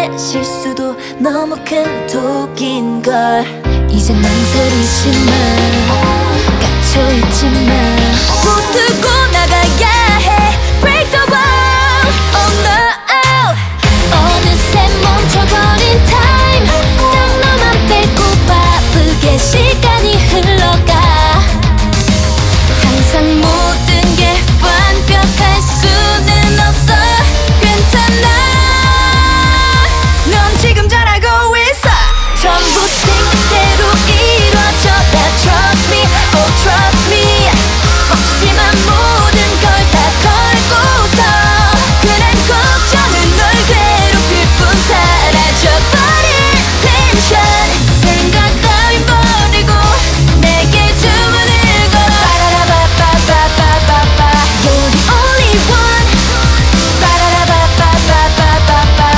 나의 실수도 너무 큰 독인걸. 이제 망설이지마, 갇혀있지마. 부수고 나가야 해. Break the wall, oh no. 어느새 멈춰버린 time. 딱 너만 빼고 바쁘게 시간이 흘러가. 항상 모든 게 완벽할 수는 없어. 괜찮아, 넌 지금 잘하고 있어. 전부 생각대로 이루어져 다. Trust me, oh trust me. 확실한 모든 걸 다 걸고서 그런 걱정은 널 괴롭힐 뿐. 사라져버릴 텐션. 생각 따윈 버리고 내게 주문을 걸어. 빠라라바빠빠빠빠빠. You're the only one. 빠라라바빠빠빠빠빠.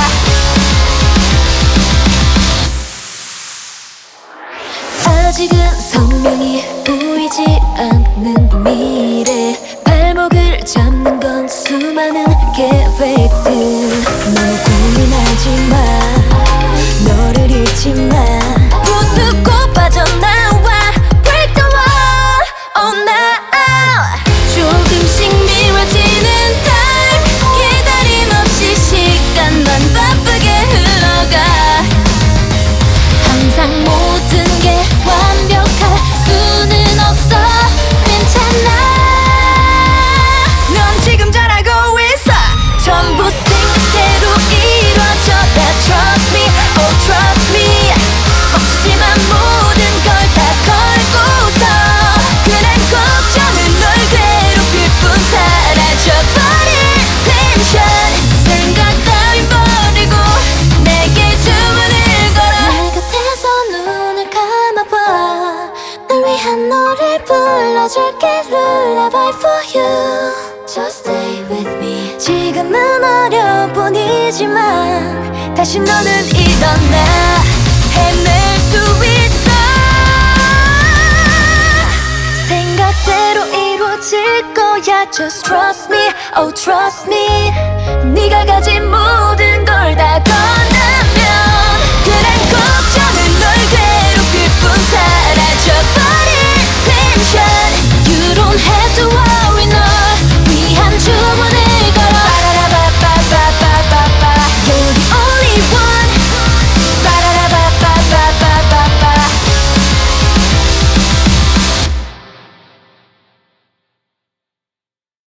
아직은 선명히 보이지 않는 미래. 발목을 잡는 건 수많은 계획들. 너무 고민하지 마, 너를 잃지 마. 부수고 빠져나와. Break the wall, oh no. 조금씩 미뤄지는 time. 기다림 없이 시간만 바쁘게 흘러가. 항상 모든 게 완벽할 수는 없어. 괜찮아, 넌 지금 잘하고 있어. 전부 생각대로 이루어져 다. Trust me, oh trust me. 확실한 모든 걸 다 걸고서 그런 걱정은 널 괴롭힐 뿐. 사라져버릴 텐션. 생각 따윈 버리고 내게 주문을 걸어. 내 곁에서 눈을 감아봐. 널 위한 노래를 불러줄게. Lullaby for you. Just stay with me. 지금은 어려뿐이지만 다시 너는 일어나. 해낼 수 있어. 생각대로 이루어질 거야. Just trust me, oh trust me. 네가 가진